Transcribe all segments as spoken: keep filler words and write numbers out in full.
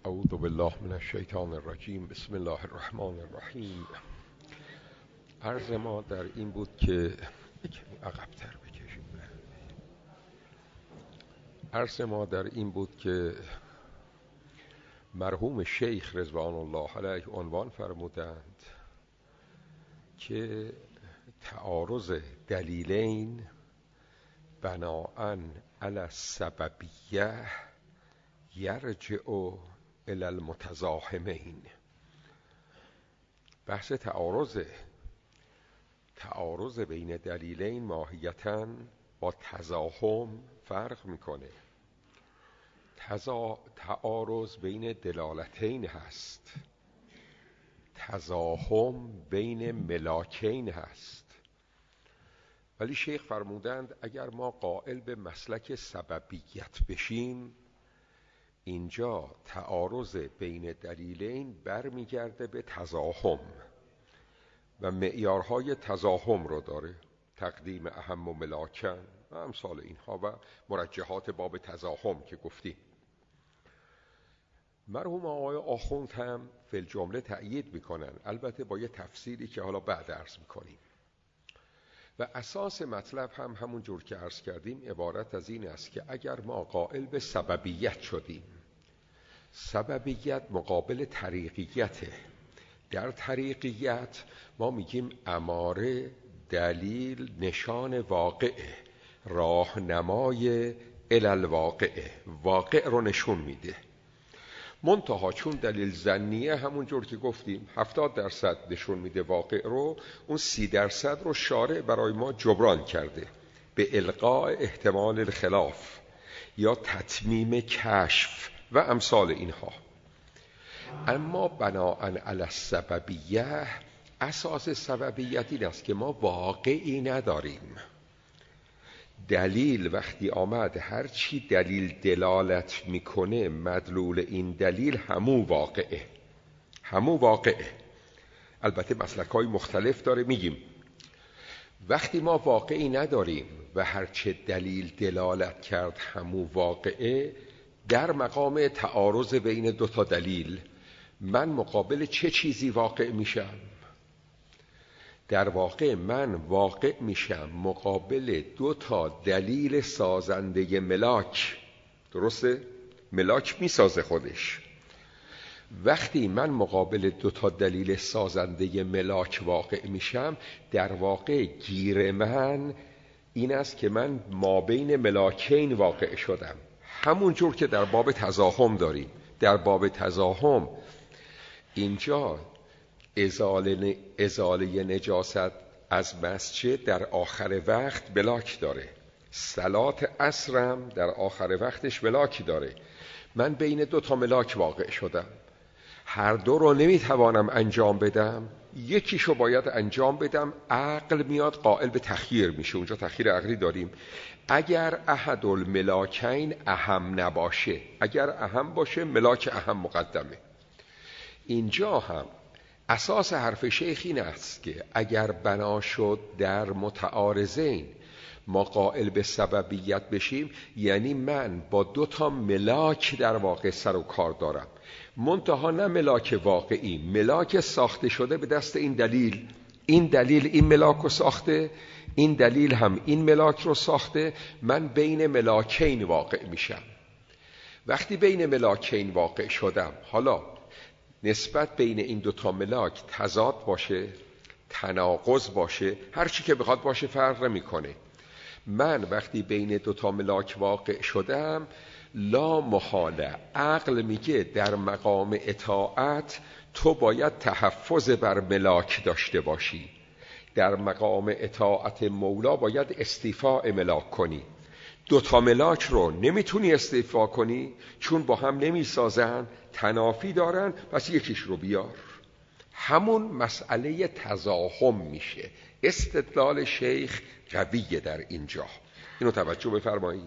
اعوذ بالله من الشیطان الرجیم. بسم الله الرحمن الرحیم. عرض ما در این بود که عقب‌تر بکشیم. عرض ما در این بود که مرحوم شیخ رضوان الله علیه عنوان فرمودند که تعارض دلیلین بناءً علی السببیه یرجع الی المتزاحمین. بحث تعارض تعارض بین دلیلین ماهیتاً با تزاحم فرق میکنه. تزا... تعارض بین دلالتین هست، تزاحم بین ملاکین هست. ولی شیخ فرمودند اگر ما قائل به مسلک سببیت بشیم، اینجا تعارض بین دلیلین برمیگرده به تزاحم و معیارهای تزاحم رو داره، تقدیم اهم و ملاکن و امثال اینها و مرجحات باب تزاحم که گفتیم. مرحوم آقای آخوند هم فی الجمله تأیید میکنن، البته با یه تفسیری که حالا بعد عرض میکنیم. و اساس مطلب هم همون جور که عرض کردیم عبارت از این است که اگر ما قائل به سببیت شدیم، سببیت مقابل طریقیته. در طریقیت ما میگیم اماره، دلیل، نشان واقعه، راهنمای الی الواقعه، واقع رو نشون میده. منتها چون دلیل ظنیه، همون جور که گفتیم هفتاد درصد نشون میده واقع رو، اون سی درصد رو شارع برای ما جبران کرده به القاء احتمال الخلاف یا تتمیم کشف و امثال اینها. اما بناءً علی السببیه، اساس سببیت این است که ما واقعی نداریم. دلیل وقتی آمد، هر چی دلیل دلالت میکنه مدلول این دلیل همو واقعه، همو واقعه. البته مسلک‌های مختلف داره. میگیم وقتی ما واقعی نداریم و هر چه دلیل دلالت کرد همو واقعه، در مقام تعارض بین دو تا دلیل من مقابل چه چیزی واقع میشم؟ در واقع من واقع میشم مقابل دو تا دلیل سازنده ملاک. درسته؟ ملاک میسازه خودش. وقتی من مقابل دو تا دلیل سازنده ملاک واقع میشم، در واقع گیر من این است که من مابین ملاکین واقع شدم. همون جور که در باب تزاحم داریم. در باب تزاحم اینجا ازاله, ازاله نجاست از مسجد در آخر وقت ملاک داره، صلات عصرم در آخر وقتش ملاکی داره. من بین دو تا ملاک واقع شدم، هر دو رو نمیتوانم انجام بدم، یکیشو باید انجام بدم. عقل میاد قائل به تخییر میشه. اونجا تخییر عقلی داریم. اگر احد الملاکین اهم نباشه، اگر اهم باشه ملاک اهم مقدمه. اینجا هم اساس حرف شیخ این است که اگر بنا شد در متعارضین ما قائل به سببیت بشیم، یعنی من با دو تا ملاک در واقع سر و کار دارم، منتها نه ملاک واقعی، ملاک ساخته شده به دست این دلیل. این دلیل این ملاک رو ساخته، این دلیل هم این ملاک رو ساخته. من بین ملاکین واقع میشم. وقتی بین ملاکین واقع شدم، حالا نسبت بین این دوتا ملاک تضاد باشه، تناقض باشه، هر چی که بخواد باشه فرق نمیکنه. من وقتی بین دوتا ملاک واقع شدم، لا محاله عقل میگه در مقام اطاعت تو باید تحفظ بر ملاک داشته باشی. در مقام اطاعت مولا باید استیفاء ملاک کنی. دوتا ملاک رو نمیتونی استیفا کنی چون با هم نمیسازن، تنافی دارن، پس یکیش رو بیار. همون مسئله تزاحم میشه. استدلال شیخ قویه در اینجا، اینو توجه بفرمایید.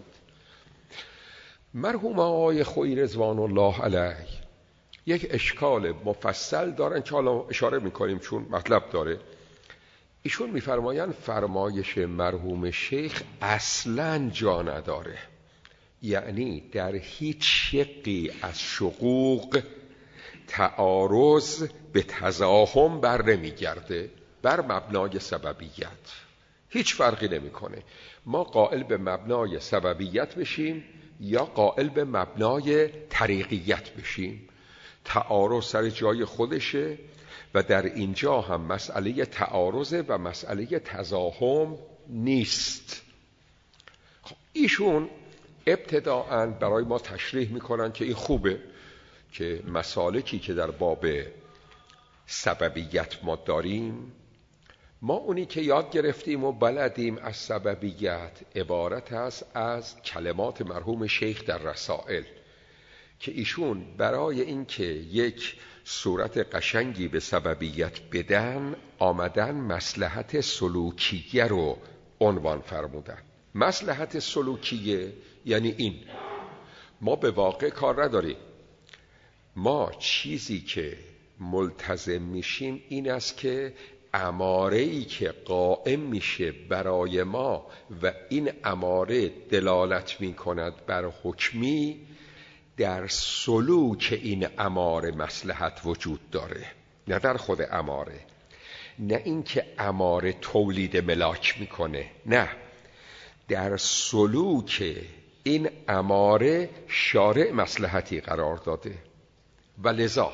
مرحوم آقای خویی رضوان الله علیه یک اشکال مفصل دارن که حالا اشاره میکنیم چون مطلب داره. ایشون میفرمایند فرمایش مرحوم شیخ اصلاً جا نداره. یعنی در هیچ شقی از شقوق تعارض به تزاحم بر نمیگرده بر مبنای سببیت. هیچ فرقی نمیکنه ما قائل به مبنای سببیت بشیم یا قائل به مبنای طریقیت بشیم، تعارض سر جای خودشه و در اینجا هم مسئله تعارض و مسئله تزاحم نیست. خب ایشون ابتداءً برای ما تشریح میکنن که این خوبه که مسالکی که در باب سببیت ما داریم، ما اونی که یاد گرفتیم و بلدیم از سببیت عبارت است از کلمات مرحوم شیخ در رسائل که ایشون برای اینکه یک صورت قشنگی به سببیت بدن آمدن مصلحت سلوکیه رو عنوان فرمودن. مصلحت سلوکیه یعنی این: ما به واقع کار نداریم، ما چیزی که ملتزم میشیم این است که اماره‌ای که قائم میشه برای ما و این اماره دلالت میکند بر حکمی، در سلوک این اماره مصلحت وجود داره، نه در خود اماره، نه اینکه اماره تولید ملاک میکنه، نه، در سلوک این اماره شارع مصلحتی قرار داده و لذا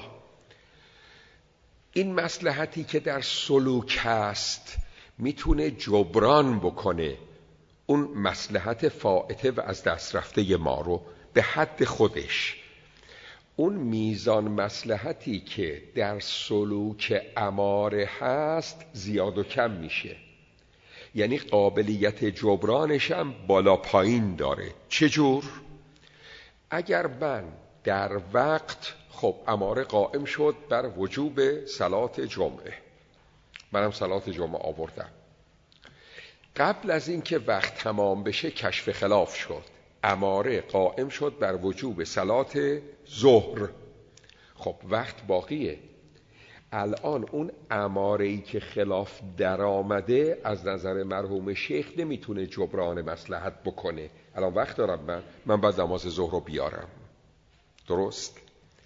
این مصلحتی که در سلوک هست میتونه جبران بکنه اون مصلحت فائته و از دست رفته ما رو به حد خودش. اون میزان مصلحتی که در سلوک اماره هست زیاد و کم میشه، یعنی قابلیت جبرانش هم بالا پایین داره. چجور؟ اگر من در وقت، خب اماره قائم شد بر وجوب صلات جمعه، منم صلات جمعه آوردم، قبل از اینکه وقت تمام بشه کشف خلاف شد، اماره قائم شد بر وجوب صلات ظهر، خب وقت باقیه. الان اون اماره‌ای که خلاف در آمده از نظر مرحوم شیخ نمیتونه جبران مصلحت بکنه. الان وقت دارم من من بعد نماز ظهر رو بیارم، درست؟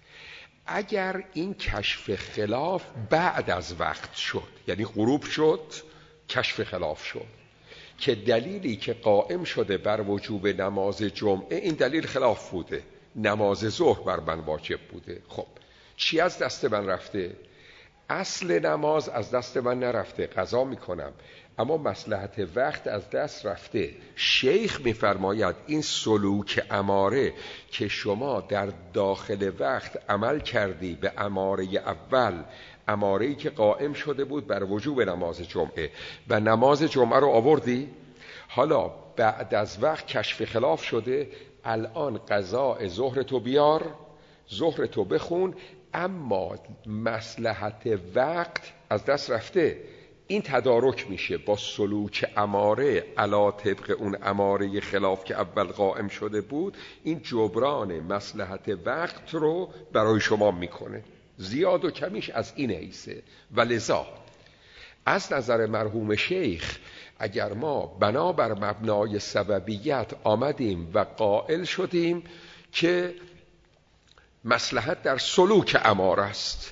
اگر این کشف خلاف بعد از وقت شد، یعنی غروب شد کشف خلاف شد که دلیلی که قائم شده بر وجوب نماز جمعه این دلیل خلاف بوده، نماز ظهر بر من واجب بوده، خب چی از دست من رفته؟ اصل نماز از دست من نرفته، قضا میکنم، اما مصلحت وقت از دست رفته. شیخ میفرماید این سلوک اماره که شما در داخل وقت عمل کردی به اماره اول، اماره‌ای که قائم شده بود بر وجوب نماز جمعه و نماز جمعه رو آوردی، حالا بعد از وقت کشف خلاف شده، الان قضاء ظهر تو بیار، ظهر تو بخون، اما مصلحت وقت از دست رفته. این تدارک میشه با سلوک اماره علا طبق اون اماره خلاف که اول قائم شده بود، این جبران مصلحت وقت رو برای شما میکنه. زیاد و کمیش از این حیثه. و لذا از نظر مرحوم شیخ اگر ما بنابر مبنای سببیت آمدیم و قائل شدیم که مصلحت در سلوک اماره است،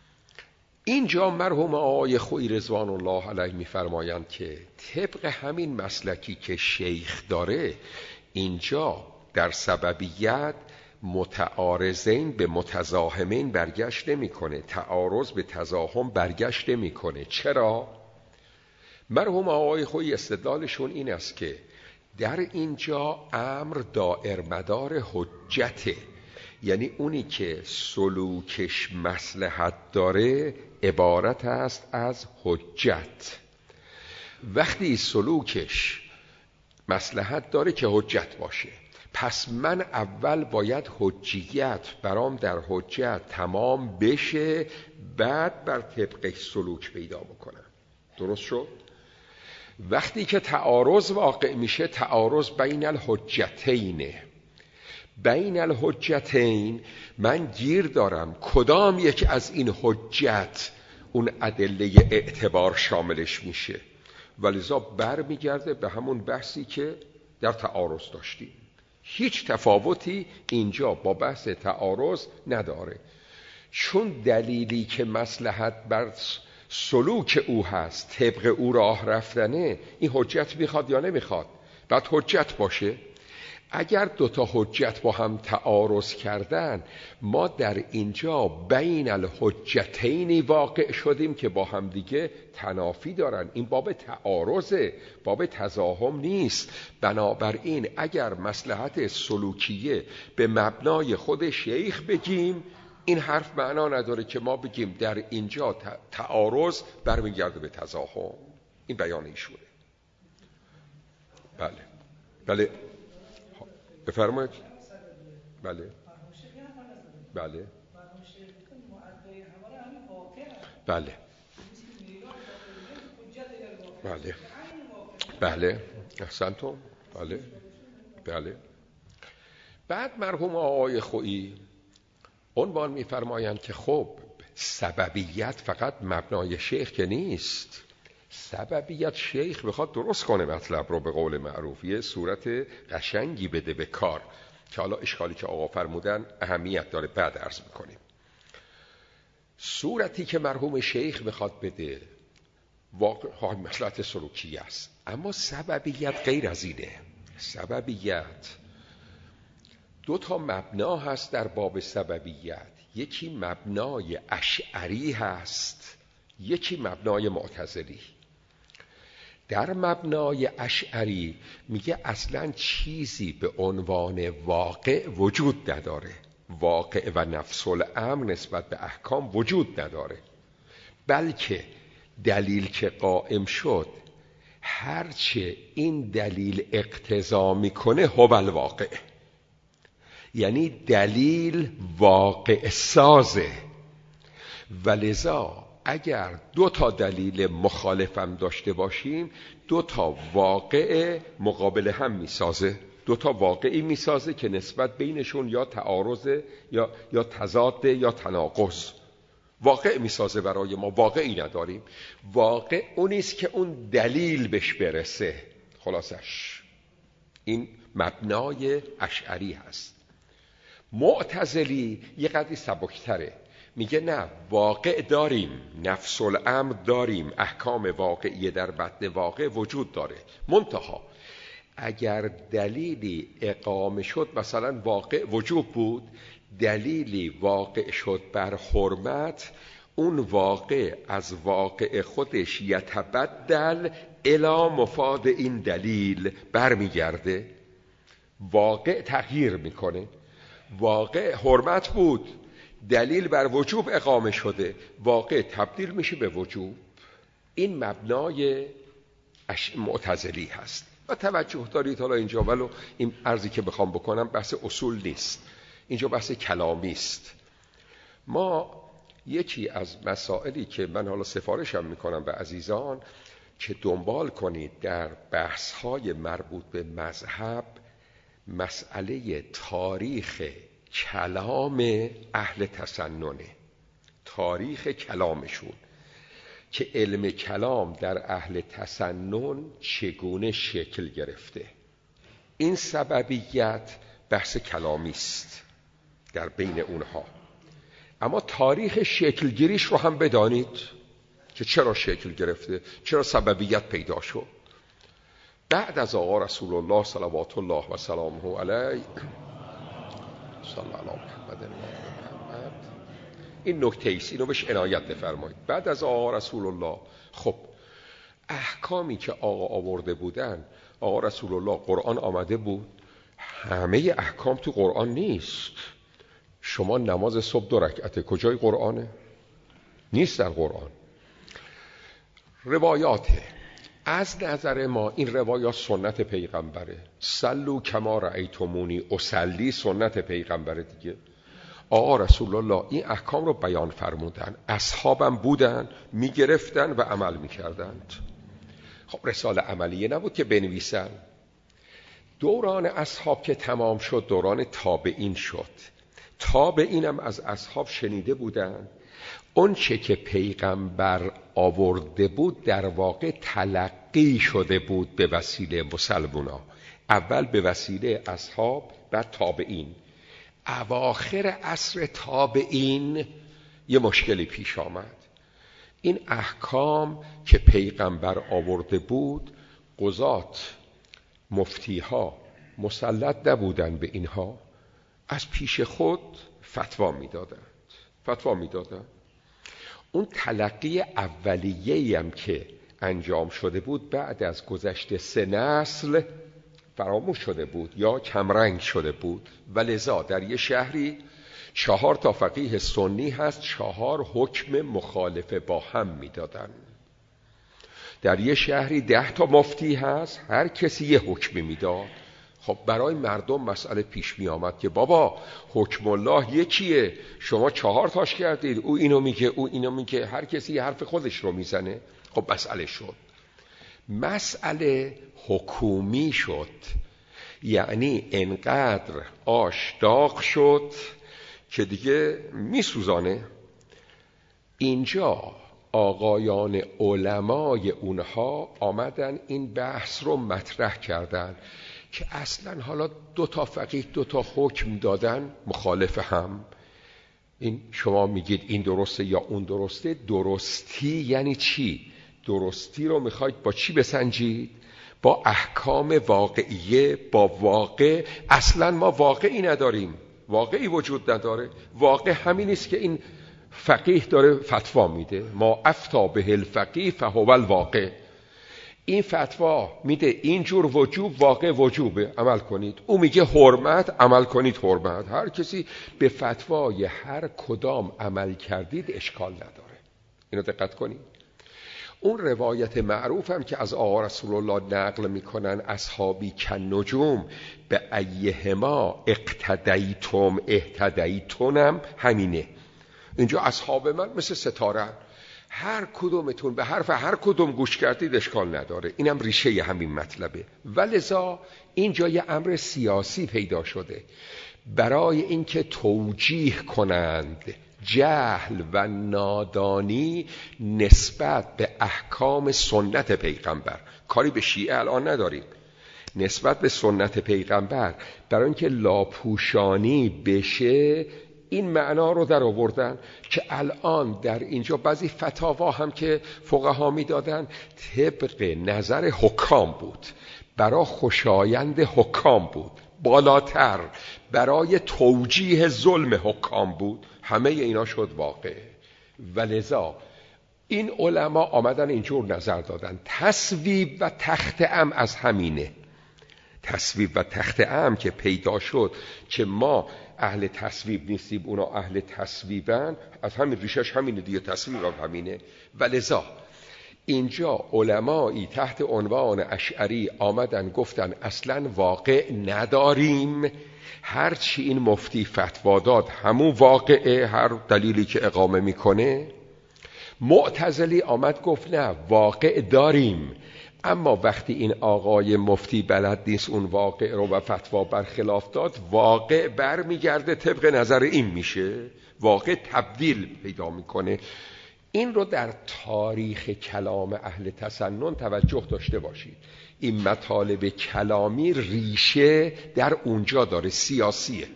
اینجا مرحوم آقای خویی رضوان الله علیه میفرمایند که طبق همین مسلکی که شیخ داره، اینجا در سببیت متعارضین به متزاحمین برگشت نمیکنه، تعارض به تزاحم برگشت نمیکنه. چرا؟ مرحوم آقای خویی استدلالشون این است که در اینجا امر دائر مدار حجته، یعنی اونی که سلوکش مصلحت داره عبارت است از حجت. وقتی سلوکش مصلحت داره که حجت باشه، پس من اول باید حجیت برام در حجت تمام بشه، بعد بر طبق سلوک پیدا بکنم. درست شد؟ وقتی که تعارض واقع میشه، تعارض بین الحجتینه، بین الحجتین من گیر دارم کدام یک از این حجت اون ادله اعتبار شاملش میشه، ولذا بر میگرده به همون بحثی که در تعارض داشتیم هیچ تفاوتی اینجا با بحث تعارض نداره، چون دلیلی که مصلحت بر سلوک او هست، طبق او راه رفتنه، این حجت میخواد یا نمیخواد؟ بعد حجت باشه. اگر دوتا حجت با هم تعارض کردن، ما در اینجا بین الحجتین واقع شدیم که با هم دیگه تنافی دارن. این باب تعارضه، باب تزاحم نیست. بنابراین اگر مصلحت سلوکیه به مبنای خود شیخ بگیم، این حرف معنا نداره که ما بگیم در اینجا تعارض برمیگرده به تزاحم. این بیان ایشونه. بله بله بفرمایید. بله بله بله بله بله احسنتم. بله بله. بعد مرحوم آقای خویی عنوان می‌فرمایند که خب سببیت فقط مبنای شیخ که نیست. سببیت شیخ بخواد درست کنه مطلب رو، به قول معروف یه صورت قشنگی بده به کار، که حالا اشکالی که آقا فرمودن اهمیت داره، بعد عرض میکنیم. صورتی که مرحوم شیخ بخواد بده واقعا مصلحت سلوکی است، اما سببیت غیر از اینه. سببیت دو تا مبنا هست در باب سببیت، یکی مبنای اشعری هست، یکی مبنای معتزلی. در مبنای اشعری میگه اصلا چیزی به عنوان واقع وجود نداره، واقع و نفس الامر نسبت به احکام وجود نداره، بلکه دلیل که قائم شد هرچه این دلیل اقتضا میکنه هو الواقع، یعنی دلیل واقع سازه. ولذا اگر دو تا دلیل مخالفم داشته باشیم، دو تا واقع مقابل هم میسازه، دو تا واقعی میسازه که نسبت بینشون یا تعارض یا یا تضاد یا تناقض. واقع میسازه برای ما، واقعی نداریم. واقع اونیست که اون دلیل بهش برسه. خلاصش این مبنای اشعری هست. معتزلی یه قدری سبکتره، میگه نه، واقع داریم، نفس الامر داریم، احکام واقعی در بطن واقع وجود داره، منتها اگر دلیلی اقامه شد، مثلا واقع وجوب بود، دلیلی واقع شد بر حرمت، اون واقع از واقع خودش یتبدل الی مفاد این دلیل برمیگرده، واقع تغییر میکنه. واقع حرمت بود، دلیل بر وجوب اقامه شده، واقع تبدیل میشه به وجوب. این مبنای معتزلی هست. و توجه دارید حالا اینجا، ولو این عرضی که بخوام بکنم بحث اصول نیست، اینجا بحث کلامی است. ما یکی از مسائلی که من حالا سفارشم میکنم به عزیزان که دنبال کنید در بحث‌های مربوط به مذهب، مسئله تاریخ کلام اهل تسننه، تاریخ کلامشون، که علم کلام در اهل تسنن چگونه شکل گرفته. این سببیت بحث کلامی است در بین اونها، اما تاریخ شکلگیریش رو هم بدانید که چرا شکل گرفته، چرا سببیت پیدا شد. بعد از آقا رسول الله صلوات الله و سلامه علیه صلی الله علیه محمد محمد، این نکته ایست، اینو بهش عنایت بفرمایید. بعد از آقا رسول الله، خب احکامی که آقا آورده بودن، آقا رسول الله قرآن آمده بود، همه احکام تو قرآن نیست. شما نماز صبح دو رکعته کجای قرآنه؟ نیست در قرآن. روایاته، از نظر ما این روایات سنت پیغمبره. سلو کما رأیتمونی اصلی، سنت پیغمبره دیگه. آقا رسول الله این احکام رو بیان فرمودن، اصحابم بودن میگرفتن و عمل میکردند. خب رساله عملیه نبود که بنویسن. دوران اصحاب که تمام شد، دوران تابعین شد. تابعینم از اصحاب شنیده بودن اون چه که پیغمبر آورده بود در واقع تلقی شده بود به وسیله مسلمونا. اول به وسیله اصحاب، بعد تابعین. اواخر عصر تابعین یه مشکلی پیش آمد. این احکام که پیغمبر آورده بود، قضات، مفتیها مسلط نبودن به اینها، از پیش خود فتوا میدادند فتوا میدادند اون تلقی اولیه‌ای هم که انجام شده بود بعد از گذشت سه نسل فراموش شده بود یا کمرنگ شده بود و لذا در یه شهری چهار تا فقیه سنی هست، چهار حکم مخالف با هم میدادن. در یه شهری ده تا مفتی هست، هر کسی یه حکمی میداد. خب برای مردم مسئله پیش می آمد که بابا حکم الله یکیه، شما چهار تاش کردید، او اینو میگه او اینو میگه، هر کسی حرف خودش رو میزنه. خب مسئله شد مسئله حکومی شد، یعنی انقدر آش داغ شد که دیگه میسوزانه. اینجا آقایان علمای اونها آمدن این بحث رو مطرح کردن که اصلا حالا دو تا فقیه دو تا حکم دادن مخالف هم، این شما میگید این درسته یا اون درسته. درستی یعنی چی؟ درستی رو میخواید با چی بسنجید؟ با احکام واقعیه، با واقع. اصلا ما واقعی نداریم، واقعی وجود نداره. واقع همین است که این فقیه داره فتوا میده، ما افتا به الفقیه فهو الواقع. این فتوا میده اینجور وجوب، واقع وجوبه، عمل کنید. او میگه حرمت، عمل کنید حرمت. هر کسی به فتوای هر کدام عمل کردید اشکال نداره. اینو دقت کنید. اون روایت معروف هم که از آقا رسول الله نقل میکنن، اصحابی کن نجوم به ایهما اقتدیتم اهتدیتونم، همینه. اینجا اصحاب من مثل ستاره، هر کدومتون به حرف هر کدوم گوش کردید اشکال نداره. اینم ریشه همین مطلبه. ولذا اینجا یه امر سیاسی پیدا شده برای اینکه توجیه کنند جهل و نادانی نسبت به احکام سنت پیغمبر. کاری به شیعه الان نداریم، نسبت به سنت پیغمبر، برای اینکه لاپوشانی بشه این معنا رو در آوردن که الان در اینجا بعضی فتاوا هم که فقها می دادن طبق نظر حکام بود، برای خوشایند حکام بود، بالاتر برای توجیه ظلم حکام بود. همه اینا شد واقع. ولذا این علما آمدن اینجور نظر دادن. تصویب و تخت ام از همینه. تصویب و تخت ام که پیدا شد که ما اهل تصویب نیستیم، اونا اهل تصویبن، از همین ریشش همینه دیگه، تصویب هم همینه. ولذا اینجا علمایی تحت عنوان اشعری آمدن گفتن اصلا واقع نداریم، هرچی این مفتی فتوا داد همون واقعه، هر دلیلی که اقامه میکنه. معتزلی آمد گفت نه واقع داریم، اما وقتی این آقای مفتی بلد نیست اون واقع رو و فتوا برخلاف داد، واقع بر میگرده طبق نظر این میشه، واقع تبدیل پیدا میکنه. این رو در تاریخ کلام اهل تسنن توجه داشته باشید. این مطالب کلامی ریشه در اونجا داره، سیاسیه.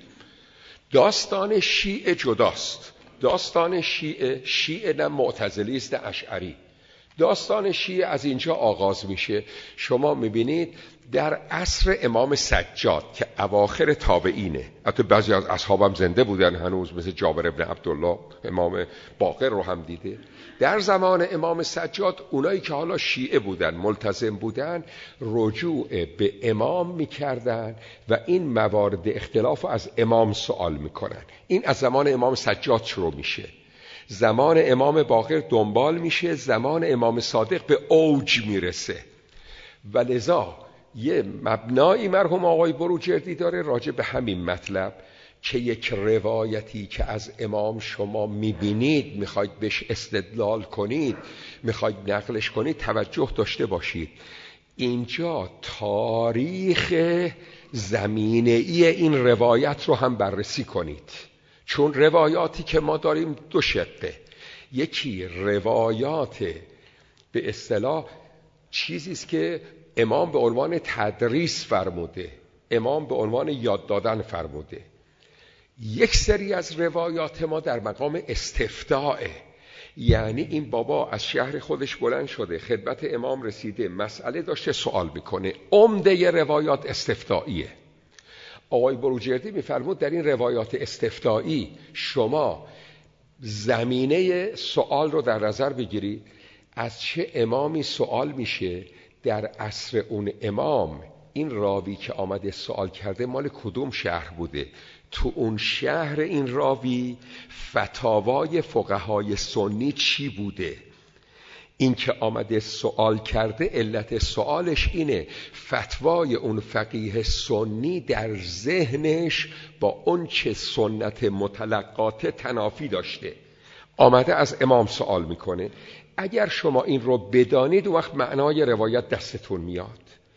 داستان شیعه جداست. داستان شیعه، شیعه نه معتزلی است، اشعری. داستان شیعه از اینجا آغاز میشه. شما میبینید در عصر امام سجاد که اواخر تابعینه، حتی بعضی از اصحابم زنده بودن هنوز، مثل جابر ابن عبدالله، امام باقر رو هم دیده. در زمان امام سجاد اونایی که حالا شیعه بودن، ملتزم بودن، رجوع به امام میکردن و این موارد اختلاف رو از امام سوال میکنن. این از زمان امام سجاد شروع میشه، زمان امام باقر دنبال میشه، زمان امام صادق به اوج میرسه. ولذا یه مبنایی مرحوم آقای بروجردی داره راجع به همین مطلب که یک روایتی که از امام شما میبینید، میخواید بهش استدلال کنید، میخواید نقلش کنید، توجه داشته باشید. اینجا تاریخ زمینه‌ای این روایت رو هم بررسی کنید، چون روایاتی که ما داریم دو شقه. یکی روایات به اصطلاح چیزیست که امام به عنوان تدریس فرموده، امام به عنوان یاد دادن فرموده. یک سری از روایات ما در مقام استفتاءه، یعنی این بابا از شهر خودش بلند شده، خدمت امام رسیده، مسئله داشته، سوال میکنه. عمده روایات استفتائیه. آقای بروجردی میفرمود در این روایات استفتائی شما زمینه سوال رو در نظر بگیرید، از چه امامی سوال میشه، در عصر اون امام این راوی که آمده سوال کرده مال کدوم شهر بوده، تو اون شهر این راوی فتاوای فقهای سنی چی بوده. این که آمده سوال کرده علت سوالش اینه فتوای اون فقیه سنی در ذهنش با اون چه سنت متلقات تنافی داشته، آمده از امام سوال میکنه. اگر شما این رو بدانید وقت معنای روایت دستتون میاد.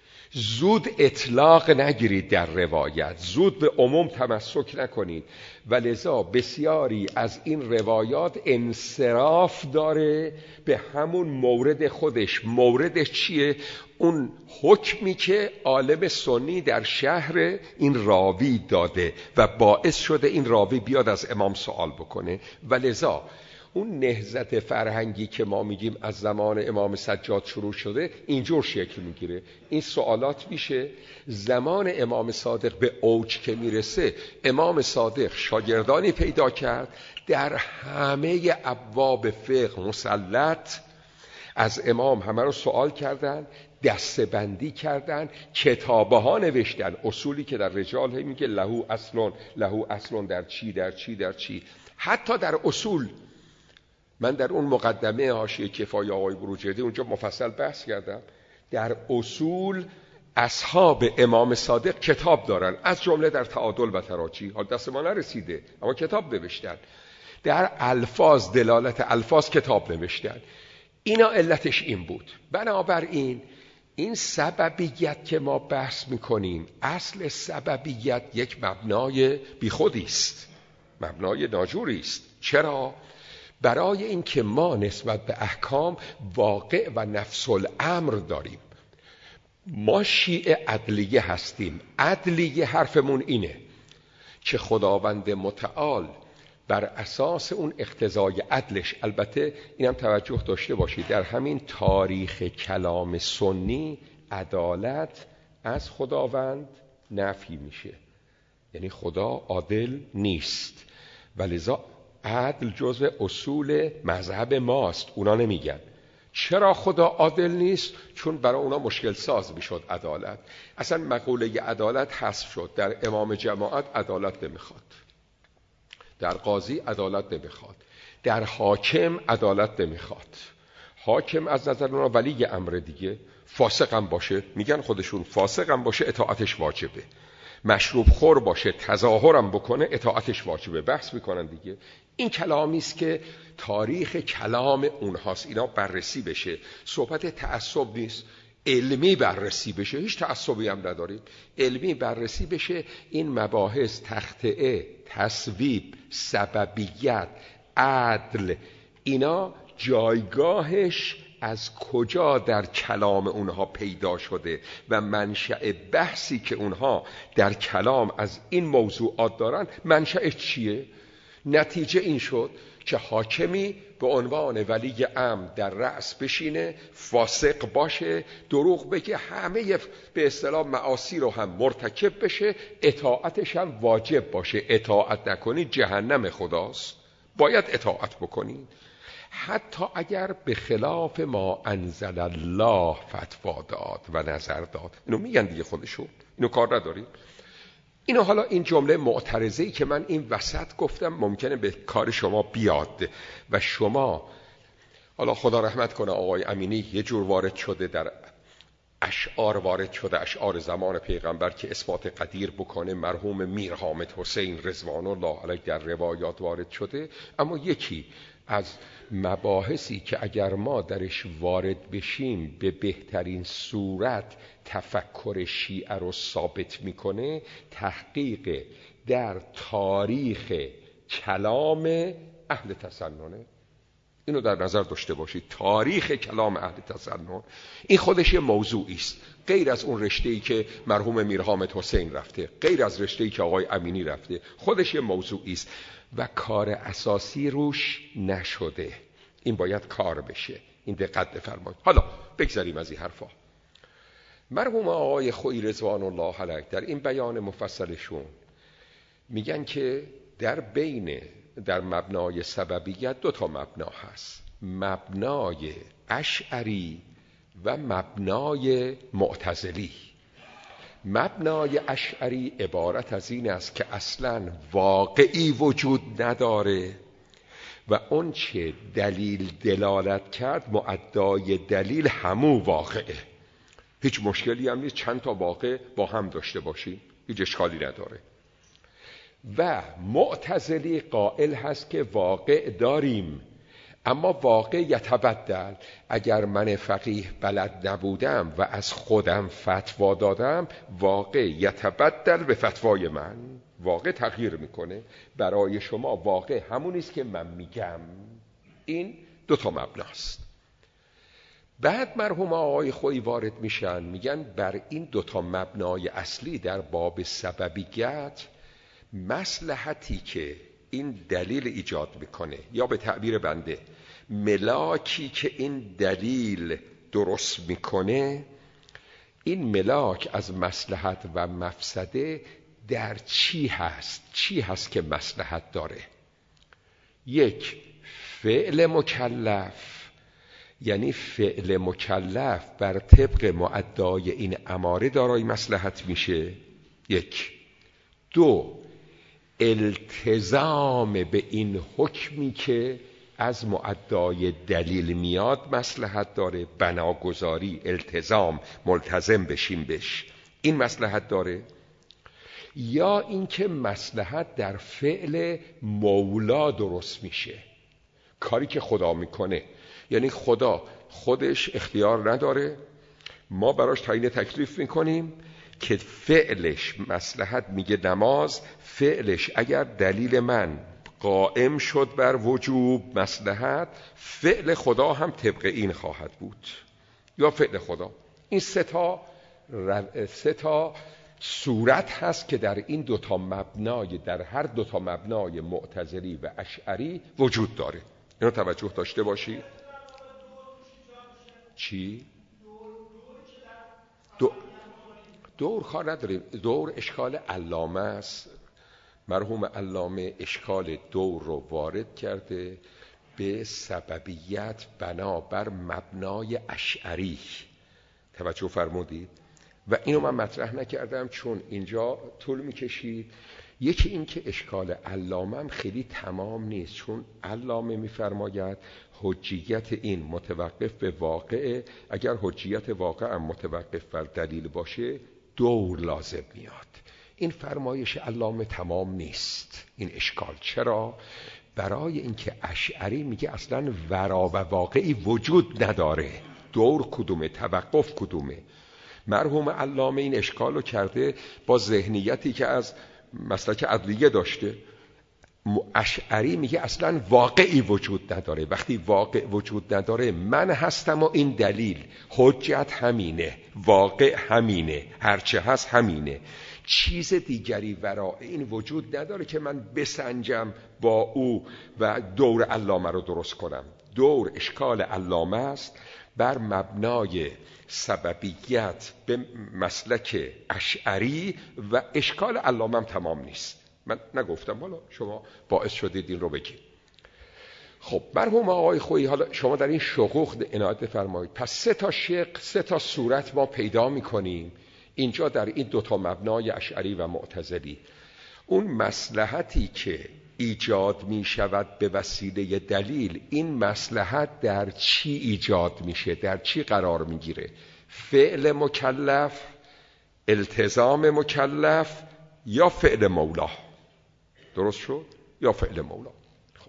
زود اطلاق نگیرید در روایت، زود به عموم تمسک نکنید و لذا بسیاری از این روایات انصراف داره به همون مورد خودش. موردش چیه؟ اون حکمی که عالم سنی در شهر این راوی داده و باعث شده این راوی بیاد از امام سوال بکنه. و لذا اون نهضت فرهنگی که ما میگیم از زمان امام سجاد شروع شده اینجور شکل میگیره. این سوالات میشه زمان امام صادق به اوج که میرسه، امام صادق شاگردانی پیدا کرد در همه ابواب فقه مسلط، از امام همه رو سوال کردن، دسته بندی کردن، کتابه ها نوشتن، اصولی که در رجال میگه لهو اصلون لهو اصلون در چی در چی در چی. حتی در اصول من در اون مقدمه حاشیه کفایه آقای بروجردی اونجا مفصل بحث کردم. در اصول اصحاب امام صادق کتاب دارن، از جمله در تعادل و تراجی، حال دست ما نرسیده اما کتاب نوشتن. در الفاظ، دلالت الفاظ کتاب نوشتن. اینا علتش این بود. بنابراین این سببیت که ما بحث میکنیم، اصل سببیت یک مبنای بیخودی است، مبنای ناجوری است. چرا؟ برای اینکه ما نسبت به احکام واقع و نفس الامر داریم. ما شیعه عدلیه هستیم. عدلیه حرفمون اینه که خداوند متعال بر اساس اون اقتضای عدلش، البته اینم توجه داشته باشید در همین تاریخ کلام سنی عدالت از خداوند نفی میشه، یعنی خدا عادل نیست و لذا عدل جزء اصول مذهب ماست. اونا نمیگن. چرا خدا عادل نیست؟ چون برای اونا مشکل ساز میشد عدالت. اصلا مقوله عدالت حذف شد. در امام جماعت عدالت نمیخواد، در قاضی عدالت نمیخواد، در حاکم عدالت نمیخواد. حاکم از نظر اونا ولی امر دیگه، فاسق هم باشه، میگن خودشون فاسق هم باشه اطاعتش واجبه، مشروب خور باشه تظاهرم بکنه اطاعتش واجبه. بحث میکنن دیگه. این کلامی است که تاریخ کلام اونهاست. اینا بررسی بشه. صحبت تعصب نیست، علمی بررسی بشه. هیچ تعصبی هم نداریم. علمی بررسی بشه. این مباحث تخطئه، تصویب، سببیت، عدل، اینا جایگاهش از کجا در کلام اونها پیدا شده و منشأ بحثی که اونها در کلام از این موضوعات دارن منشأش چیه؟ نتیجه این شد که حاکمی به عنوان ولی امر در رأس بشینه، فاسق باشه، دروغ بگه، همه به اصطلاح معاصی رو هم مرتکب بشه، اطاعتش هم واجب باشه. اطاعت نکنی جهنم خداست، باید اطاعت بکنی. حتی اگر به خلاف ما انزل الله فتوا داد و نظر داد. اینو میگن دیگه خودشون، اینو کار نداریم. اینو حالا این جمله معترضه‌ای که من این وسط گفتم ممکنه به کار شما بیاد و شما، حالا خدا رحمت کنه آقای امینی یه جور وارد شده، در اشعار وارد شده، اشعار زمان پیغمبر که اثبات قدیر بکنه، مرحوم میر حامد حسین رضوان الله علیه در روایات وارد شده. اما یکی از مباحثی که اگر ما درش وارد بشیم به بهترین صورت تفکر شیعه رو ثابت میکنه، تحقیق در تاریخ کلام اهل تسننه. اینو در نظر داشته باشید. تاریخ کلام اهل تسنن این خودش یه موضوعی است، غیر از اون رشته‌ای که مرحوم میر حامد حسین رفته، غیر از رشته‌ای که آقای امینی رفته، خودش یه موضوعی است و کار اساسی روش نشده. این باید کار بشه. این دقت بفرمایید. حالا بگذاریم از این حرفا. مرحوم آقای خویی رضوان الله علیه در این بیان مفصلشون میگن که در بین در مبنای سببیت دو تا مبنا هست، مبنای اشعری و مبنای معتزلی. مبنای اشعری عبارت از این است که اصلا واقعی وجود نداره و اون چه دلیل دلالت کرد معدای دلیل همون واقعه. هیچ مشکلی هم نیست چند تا واقع با هم داشته باشیم، هیچ اشکالی نداره. و معتزلی قائل هست که واقع داریم اما واقع یتبدل. اگر من فقیه بلد نبودم و از خودم فتوا دادم، واقع یتبدل به فتوای من، واقع تغییر میکنه. برای شما واقع همون است که من میگم. این دو تا مبناست. بعد مرحوم آقای خویی وارد میشن، میگن بر این دو تا مبنای اصلی در باب سببیت مصلحتی که این دلیل ایجاد میکنه، یا به تعبیر بنده ملاکی که این دلیل درست میکنه، این ملاک از مصلحت و مفسده در چی هست؟ چی هست که مصلحت داره؟ یک، فعل مکلف، یعنی فعل مکلف بر طبق معدای این اماره دارای مصلحت میشه. یک. دو، التزام به این حکمی که از معدای دلیل میاد مصلحت داره، بناگذاری، التزام، ملتزم بشیم بش، این مصلحت داره. یا اینکه مصلحت در فعل مولا درست میشه، کاری که خدا میکنه. یعنی خدا خودش اختیار نداره، ما براش تعیین تکلیف میکنیم که فعلش مصلحت میگه نماز، فعلش اگر دلیل من قائم شد بر وجوب مصلحت، فعل خدا هم طبق این خواهد بود، یا فعل خدا. این سه تا سه تا صورت هست که در این دوتا مبنای، در هر دوتا مبنای معتزلی و اشعری وجود داره. اینو توجه داشته باشید. چی؟ دو دور کار نداریم، دور اشکال علامه است. مرحوم علامه اشکال دور رو وارد کرده به سببیت بنابر مبنای اشعری. توجه فرمودید؟ و اینو من مطرح نکردم چون اینجا طول میکشید. یکی این که اشکال علامه هم خیلی تمام نیست، چون علامه میفرماید حجیت این متوقف به واقعه، اگر حجیت واقع هم متوقف بر دلیل باشه دور لازم میاد. این فرمایش علامه تمام نیست این اشکال. چرا؟ برای اینکه اشعری میگه اصلا ورا و واقعی وجود نداره، دور کدومه، توقف کدومه. مرحوم علامه این اشکالو کرده با ذهنیتی که از مسلک عدلیه داشته. اشعری میگه اصلا واقعی وجود نداره. وقتی واقع وجود نداره، من هستم و این دلیل، حجت همینه، واقع همینه، هرچه هست همینه، چیز دیگری ورای این وجود نداره که من بسنجم با او و دور علامه رو درست کنم. دور اشکال علامه است بر مبنای سببیت به مسلک اشعری و اشکال علامه هم تمام نیست. من نگفتم، حالا شما باعث شدید این رو بگید. خب مرحوم آقای خویی، حالا شما در این شقوق عنایت بفرمایید. پس سه تا شق، سه تا صورت ما پیدا می‌کنیم اینجا در این دوتا مبنای اشعری و معتزلی. اون مصلحتی که ایجاد می شود به وسیله دلیل، این مصلحت در چی ایجاد میشه، در چی قرار میگیره؟ فعل مکلف، التزام مکلف، یا فعل مولا. درست شد؟ یا فعل مولا. خب.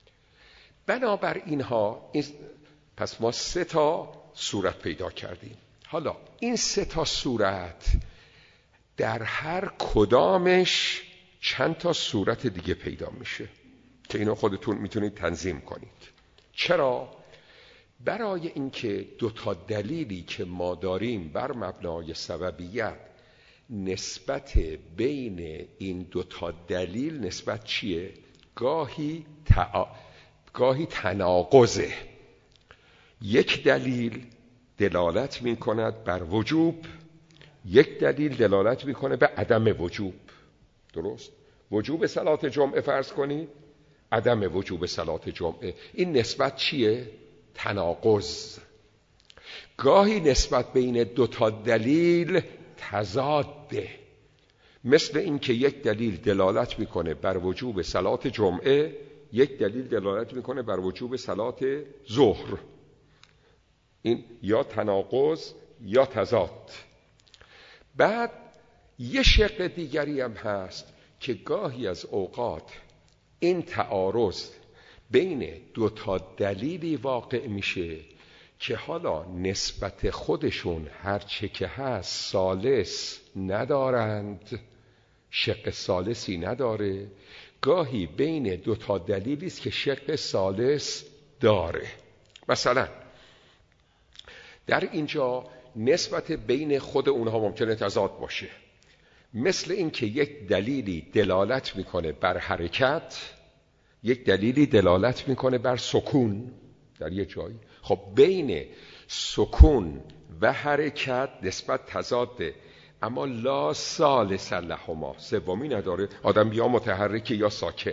بنابر اینها این پس ما سه تا صورت پیدا کردیم. حالا این سه تا صورت در هر کدامش چند تا صورت دیگه پیدا میشه که اینو خودتون میتونید تنظیم کنید. چرا؟ برای اینکه دو تا دلیلی که ما داریم بر مبنای سببیت، نسبت بین این دو تا دلیل نسبت چیه؟ گاهی تع... گاهی تناقضه. یک دلیل دلالت می کند بر وجوب، یک دلیل دلالت می کنه به عدم وجوب. درست؟ وجوب صلات جمعه فرض کنید، عدم وجوب صلات جمعه. این نسبت چیه؟ تناقض. گاهی نسبت بین دو تا دلیل تضاده، مثل این که یک دلیل دلالت میکنه بر وجوب صلات جمعه، یک دلیل دلالت میکنه بر وجوب صلات ظهر. این یا تناقض یا تضاد. بعد یه شق دیگری هم هست که گاهی از اوقات این تعارض بین دو تا دلیلی واقع میشه که حالا نسبت خودشون هر چه که هست ثالث ندارند، شق ثالثی نداره. گاهی بین دو تا دلیلی است که شق ثالث داره. مثلا در اینجا نسبت بین خود اونها ممکنه تضاد باشه، مثل این که یک دلیلی دلالت میکنه بر حرکت، یک دلیلی دلالت میکنه بر سکون در یک جایی. خب بین سکون و حرکت نسبت تضاده، اما لا ثالث لهما، سومی نداره. آدم یا متحرک یا ساکن.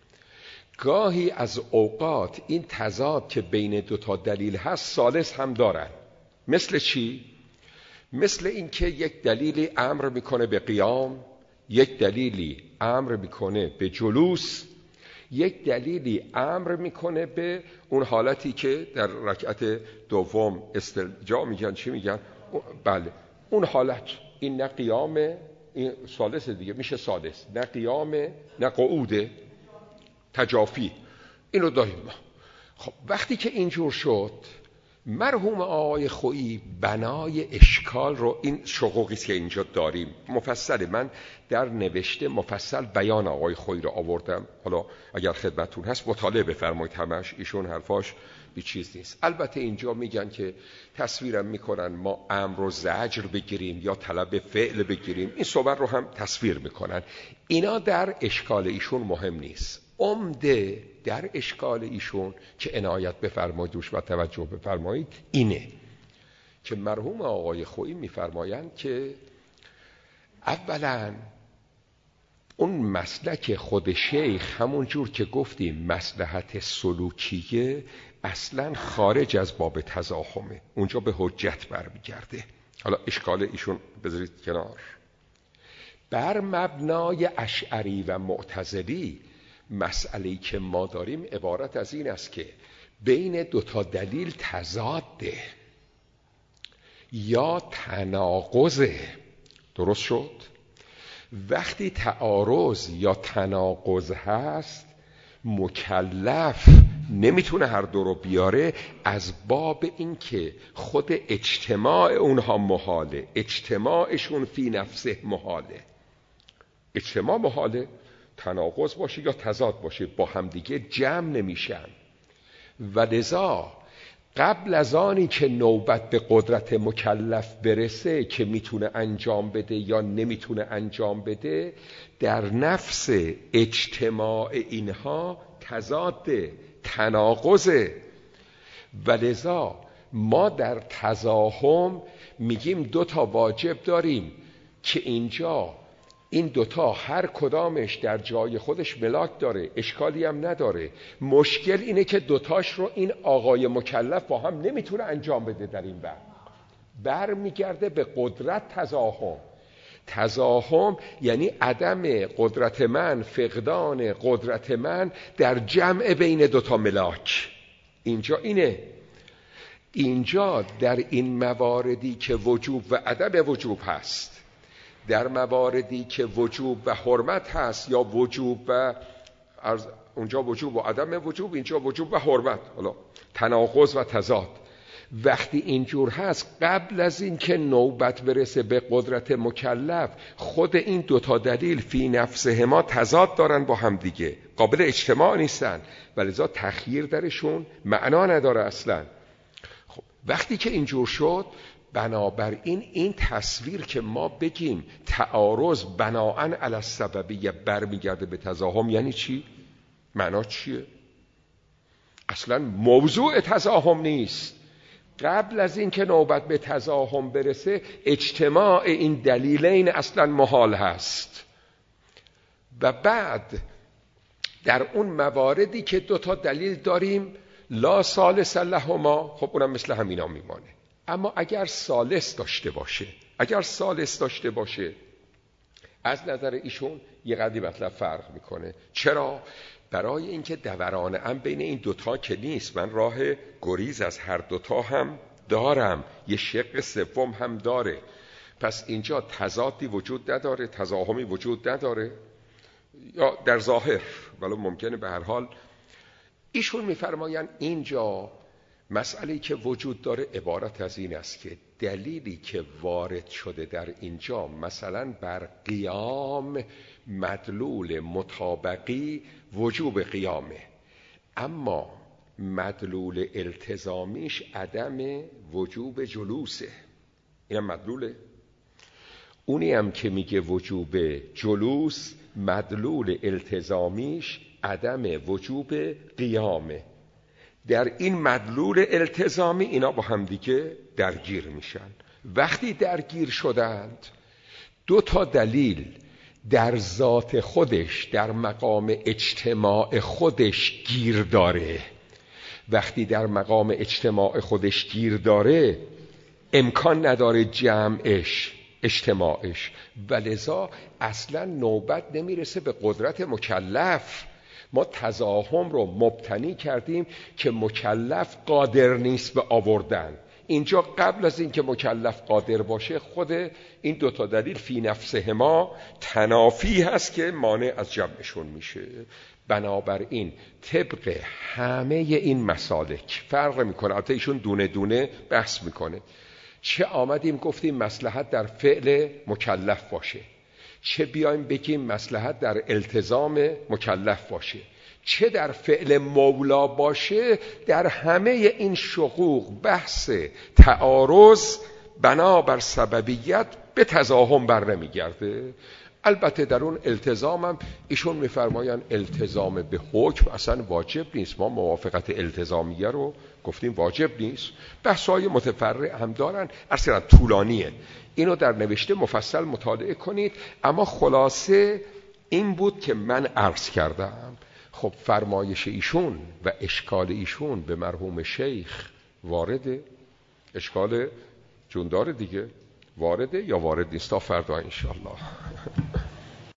گاهی از اوقات این تضاد که بین دو تا دلیل هست ثالث هم دارن. مثل چی؟ مثل اینکه یک دلیلی امر میکنه به قیام، یک دلیلی امر میکنه به جلوس، یک دلیلی امر میکنه به اون حالتی که در رکعت دوم استلجا میگن. چی میگن؟ بله اون حالت. این نه قیامه، این ثالث دیگه میشه ثالث، نه قیامه نه قعوده، تجافی. اینو داریم ما. خب وقتی که اینجور شد، مرحوم آقای خویی بنای اشکال رو، این شقوقی که اینجا داریم مفصل، من در نوشته مفصل بیان آقای خویی رو آوردم. حالا اگر خدمتون هست مطالعه بفرمایید همش، ایشون حرفاش بی چیز نیست. البته اینجا میگن که تصویرم میکنن ما امر و زجر بگیریم یا طلب فعل بگیریم، این صحبت رو هم تصویر میکنن. اینا در اشکال ایشون مهم نیست. عمده در اشکال ایشون که عنایت بفرمایید روش و توجه بفرمایید اینه که مرحوم آقای خویی میفرمایند که اولا اون مسلک خود شیخ، همون جور که گفتیم مصلحت سلوکیه، اصلا خارج از باب تزاحمه، اونجا به حجت برمیگرده. حالا اشکال ایشون بذارید کنار. بر مبنای اشعری و معتزلی مسئله‌ای که ما داریم عبارت از این است که بین دو تا دلیل تضاده یا تناقضه. درست شد؟ وقتی تعارض یا تناقض هست، مکلف نمیتونه هر دو رو بیاره، از باب این که خود اجتماع اونها محاله، اجتماعشون فی نفسه محاله. اجتماع محاله، تناقض باشه یا تضاد باشه، با همدیگه جمع نمیشن. و لذا قبل از آنی که نوبت به قدرت مکلف برسه که میتونه انجام بده یا نمیتونه انجام بده، در نفس اجتماع اینها تضاد، تناقضه. و لذا ما در تزاحم میگیم دو تا واجب داریم که اینجا این دوتا هر کدامش در جای خودش ملاک داره، اشکالی هم نداره. مشکل اینه که دوتاش رو این آقای مکلف با هم نمیتونه انجام بده. در این بر بر میگرده به قدرت تزاحم. تزاحم یعنی عدم قدرت من، فقدان قدرت من در جمع بین دوتا ملاک. اینجا اینه. اینجا در این مواردی که وجوب و عدم وجوب هست، در مواردی که وجوب و حرمت هست یا وجوب و اونجا وجوب و عدم وجوب، اینجا وجوب و حرمت، حالا تناقض و تضاد. وقتی اینجور هست قبل از این که نوبت برسه به قدرت مکلف خود این دوتا دلیل فی نفسهما تضاد دارن با هم دیگه، قابل اجتماع نیستن و لذا تخییر درشون معنا نداره اصلا. خب وقتی که اینجور شد بنابراین این تصویر که ما بگیم تعارض بناءً علی السببیه برمیگرده به تزاحم یعنی چی؟ معنا چیه؟ اصلا موضوع تزاحم نیست. قبل از این که نوبت به تزاحم برسه اجتماع این دلیلین اصلا محال هست و بعد در اون مواردی که دوتا دلیل داریم لا ثالث لهما، خب اونم مثل همینا میمانه. اما اگر ثالث داشته باشه اگر ثالث داشته باشه از نظر ایشون یه قدری مطلب فرق میکنه. چرا؟ برای اینکه دوران ام بین این دوتا که نیست، من راه گریز از هر دوتا هم دارم، یه شق سوم هم داره. پس اینجا تضادی وجود نداره، تزاحمی وجود نداره یا در ظاهر، ولی ممکنه به هر حال. ایشون میفرمایند اینجا مسئله‌ای که وجود داره عبارت از این است که دلیلی که وارد شده در اینجا مثلا بر قیام مدلول مطابقی وجوب قیامه، اما مدلول التزامیش عدم وجوب جلوسه. اینم مدلوله. اونی هم که میگه وجوب جلوس مدلول التزامیش عدم وجوب قیامه. در این مدلول التزامی اینا با هم دیگه درگیر میشن. وقتی درگیر شدند دو تا دلیل در ذات خودش در مقام اجتماع خودش گیر داره. وقتی در مقام اجتماع خودش گیر داره امکان نداره جمعش اجتماعش و لذا اصلا نوبت نمیرسه به قدرت مکلف. ما تزاحم رو مبتنی کردیم که مکلف قادر نیست به آوردن. اینجا قبل از این که مکلف قادر باشه خود این دوتا دلیل فی نفسهما تنافی هست که مانع از جمعشون میشه. بنابراین طبق همه این مسالک فرق میکنه. البته ایشون دونه دونه بحث میکنه. چه آمدیم گفتیم مصلحت در فعل مکلف باشه، چه بیایم بگیم مصلحت در التزام مکلف باشه، چه در فعل مولا باشه، در همه این شقوق بحث تعارض بنابر سببیت به تزاحم بر نمیگرده. البته در اون التزام هم ایشون میفرمایند التزام به حکم اصلا واجب نیست. ما موافقت التزامیه رو گفتیم واجب نیست. بحث‌های متفرع هم دارن، اصلا طولانیه، اینو در نوشته مفصل مطالعه کنید. اما خلاصه این بود که من عرض کردم. خب فرمایش ایشون و اشکال ایشون به مرحوم شیخ وارده، اشکال جوندار دیگه وارده یا وارد نیست؟ تا فردا انشالله.